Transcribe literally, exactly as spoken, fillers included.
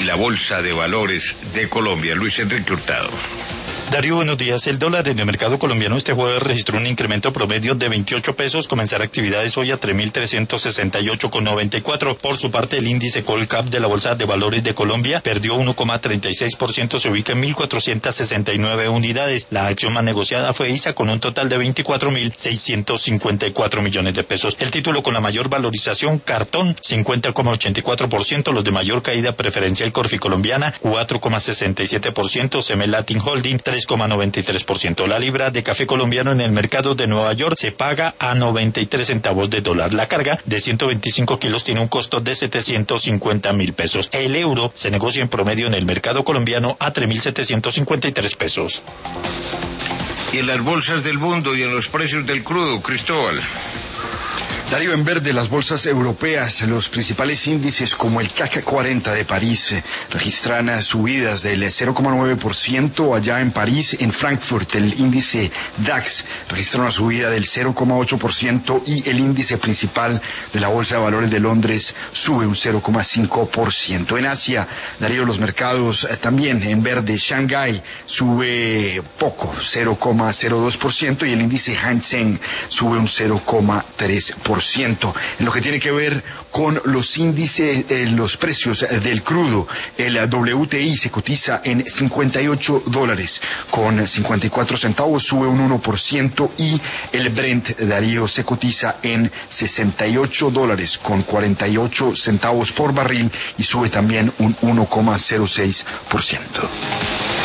y la Bolsa de Valores de Colombia. Luis Enrique Hurtado. Darío, buenos días. El dólar en el mercado colombiano este jueves registró un incremento promedio de veintiocho pesos, comenzar actividades hoy a tres mil trescientos sesenta y ocho con noventa y cuatro. Por su parte, el índice Colcap de la Bolsa de Valores de Colombia perdió uno coma treinta y seis por ciento, se ubica en mil cuatrocientos sesenta y nueve unidades. La acción más negociada fue I S A con un total de veinticuatro mil seiscientos cincuenta y cuatro millones de pesos. El título con la mayor valorización, Cartón, cincuenta coma ochenta y cuatro por ciento. Los de mayor caída preferencial, Corfi Colombiana, cuatro coma sesenta y siete por ciento. Semel Latin Holding, tres coma noventa y tres por ciento. La libra de café colombiano en el mercado de Nueva York se paga a noventa y tres centavos de dólar. La carga de ciento veinticinco kilos tiene un costo de setecientos cincuenta mil pesos. El euro se negocia en promedio en el mercado colombiano a tres mil setecientos cincuenta y tres pesos. Y en las bolsas del mundo y en los precios del crudo, Cristóbal. Darío, en verde, las bolsas europeas, los principales índices como el C A C cuarenta de París eh, registran eh, subidas del cero coma nueve por ciento allá en París. En Frankfurt, el índice DAX registra una subida del cero coma ocho por ciento y el índice principal de la Bolsa de Valores de Londres sube un cero coma cinco por ciento. En Asia, Darío, los mercados eh, también en verde. Shanghái sube poco, cero coma cero dos por ciento, y el índice Hang Seng sube un cero coma tres por ciento. En lo que tiene que ver con los índices, eh, los precios del crudo, el W T I se cotiza en cincuenta y ocho dólares con cincuenta y cuatro centavos, sube un uno por ciento, y el Brent, Darío, se cotiza en sesenta y ocho dólares con cuarenta y ocho centavos por barril y sube también un uno coma cero seis por ciento.